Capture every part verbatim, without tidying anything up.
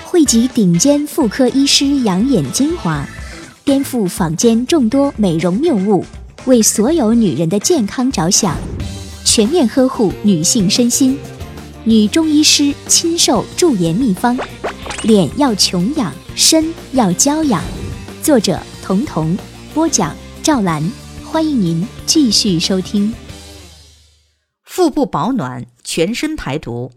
汇集顶尖妇科医师养眼精华，颠覆坊间众多美容谬误，为所有女人的健康着想，全面呵护女性身心。女中医师亲授驻颜秘方，脸要穷养，身要娇养。作者彤彤，播讲赵兰。欢迎您继续收听。 腹部保暖，全身排毒。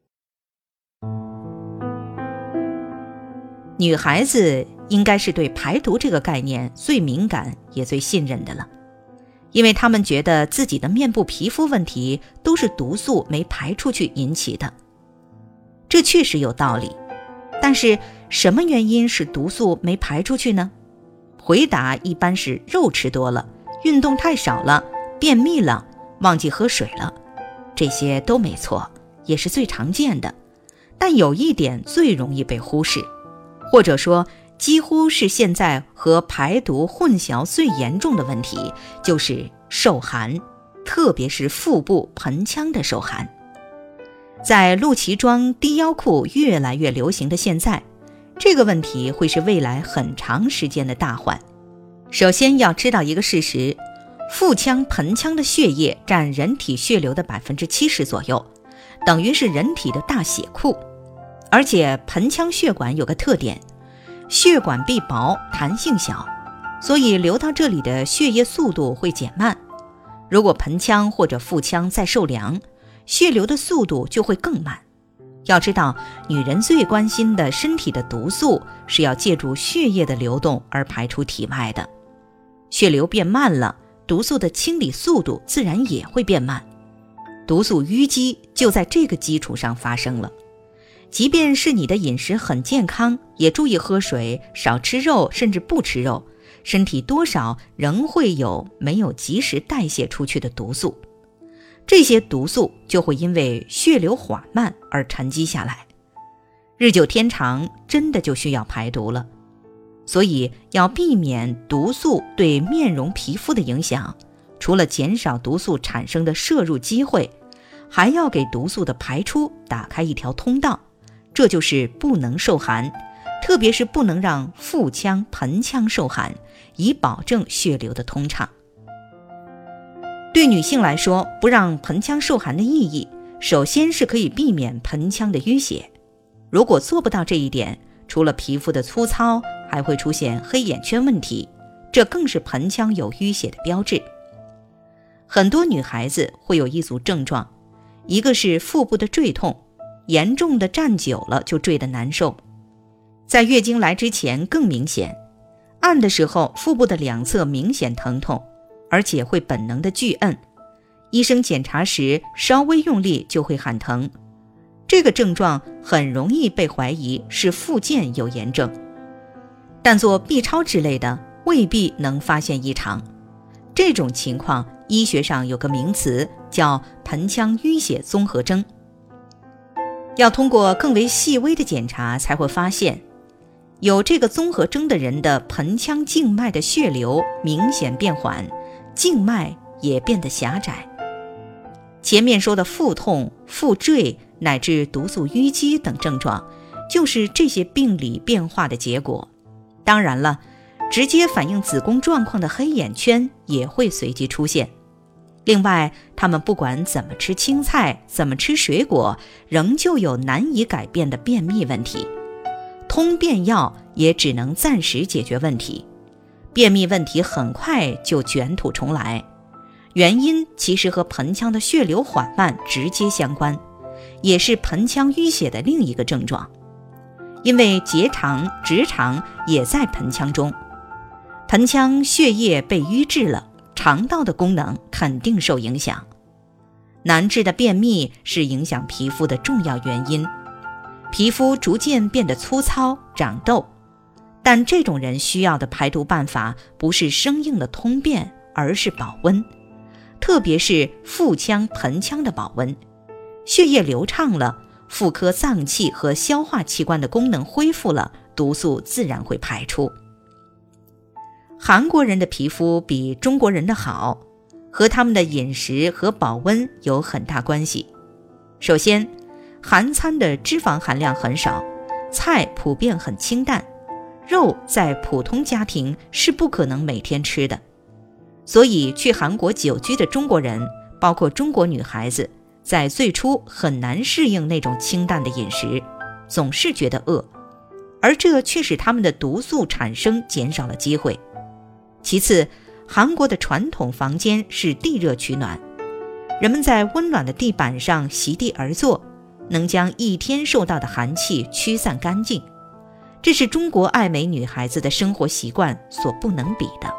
女孩子应该是对排毒这个概念最敏感也最信任的了，因为她们觉得自己的面部皮肤问题都是毒素没排出去引起的。这确实有道理，但是什么原因使毒素没排出去呢？回答一般是肉吃多了，运动太少了，便秘了，忘记喝水了。这些都没错，也是最常见的，但有一点最容易被忽视，或者说几乎是现在和排毒混淆最严重的问题，就是受寒，特别是腹部盆腔的受寒。在露脐装低腰裤越来越流行的现在，这个问题会是未来很长时间的大患。首先要知道一个事实，腹腔盆腔的血液占人体血流的 百分之七十 左右，等于是人体的大血库。而且盆腔血管有个特点，血管壁薄，弹性小，所以流到这里的血液速度会减慢。如果盆腔或者腹腔再受凉，血流的速度就会更慢。要知道，女人最关心的身体的毒素是要借助血液的流动而排出体外的。血流变慢了，毒素的清理速度自然也会变慢。毒素淤积就在这个基础上发生了。即便是你的饮食很健康，也注意喝水，少吃肉，甚至不吃肉，身体多少仍会有没有及时代谢出去的毒素。这些毒素就会因为血流缓慢而沉积下来，日久天长，真的就需要排毒了。所以要避免毒素对面容皮肤的影响，除了减少毒素产生的摄入机会，还要给毒素的排出打开一条通道，这就是不能受寒，特别是不能让腹腔、盆腔受寒，以保证血流的通畅。对女性来说，不让盆腔受寒的意义，首先是可以避免盆腔的淤血。如果做不到这一点，除了皮肤的粗糙，还会出现黑眼圈问题，这更是盆腔有淤血的标志。很多女孩子会有一组症状，一个是腹部的坠痛，严重的站久了就坠得难受，在月经来之前更明显，按的时候腹部的两侧明显疼痛，而且会本能的拒摁，医生检查时稍微用力就会喊疼。这个症状很容易被怀疑是附件有炎症，但做 B 超之类的未必能发现异常。这种情况医学上有个名词叫盆腔淤血综合征。要通过更为细微的检查才会发现，有这个综合征的人的盆腔静脉的血流明显变缓，静脉也变得狭窄。前面说的腹痛、腹坠乃至毒素淤积等症状，就是这些病理变化的结果。当然了，直接反映子宫状况的黑眼圈也会随即出现。另外，他们不管怎么吃青菜，怎么吃水果，仍旧有难以改变的便秘问题。通便药也只能暂时解决问题，便秘问题很快就卷土重来。原因其实和盆腔的血流缓慢直接相关，也是盆腔淤血的另一个症状。因为结肠、直肠也在盆腔中，盆腔血液被淤滞了，肠道的功能肯定受影响。难治的便秘是影响皮肤的重要原因，皮肤逐渐变得粗糙、长痘，但这种人需要的排毒办法不是生硬的通便，而是保温，特别是腹腔、盆腔的保温。血液流畅了，妇科脏器和消化器官的功能恢复了，毒素自然会排出。韩国人的皮肤比中国人的好，和他们的饮食和保温有很大关系。首先，韩餐的脂肪含量很少， 菜普遍很清淡，肉在普通家庭是不可能每天吃的。所以去韩国久居的中国人，包括中国女孩子，在最初很难适应那种清淡的饮食，总是觉得饿，而这却使他们的毒素产生减少了机会。其次，韩国的传统房间是地热取暖，人们在温暖的地板上席地而坐，能将一天受到的寒气驱散干净，这是中国爱美女孩子的生活习惯所不能比的。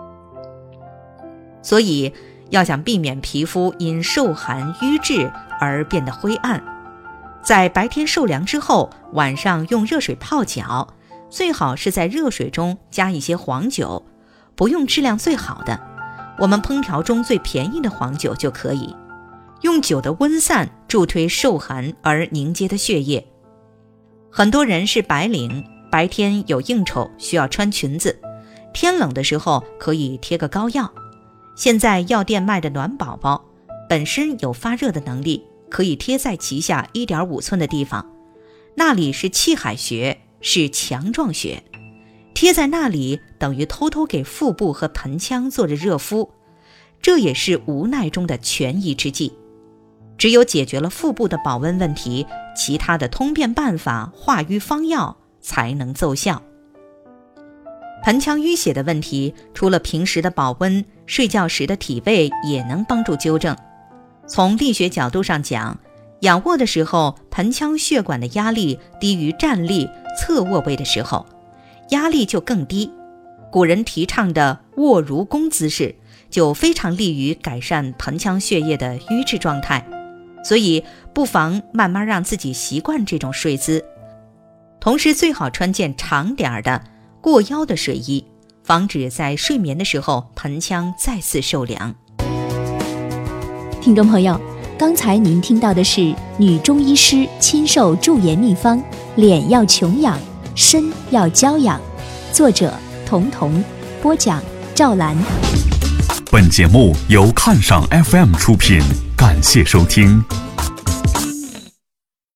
所以要想避免皮肤因受寒瘀滞而变得灰暗，在白天受凉之后，晚上用热水泡脚，最好是在热水中加一些黄酒，不用质量最好的，我们烹调中最便宜的黄酒就可以，用酒的温散助推受寒而凝结的血液。很多人是白领，白天有应酬需要穿裙子，天冷的时候可以贴个膏药。现在药店卖的暖宝宝本身有发热的能力，可以贴在脐下 一点五寸的地方，那里是气海穴，是强壮穴，贴在那里等于偷偷给腹部和盆腔做着热敷，这也是无奈中的权宜之计。只有解决了腹部的保温问题，其他的通便办法、化瘀方药才能奏效。盆腔淤血的问题，除了平时的保温，睡觉时的体位也能帮助纠正。从力学角度上讲，仰卧的时候，盆腔血管的压力低于站立、侧卧位的时候，压力就更低。古人提倡的卧如弓姿势，就非常利于改善盆腔血液的瘀滞状态。所以不妨慢慢让自己习惯这种睡姿，同时最好穿件长点的过腰的睡衣，防止在睡眠的时候盆腔再次受凉。 听众朋友，刚才您听到的是女中医师亲授驻颜秘方，脸要穷养，身要娇养，作者童童，播讲赵兰。 本节目由看赏 F M 出品，感谢收听。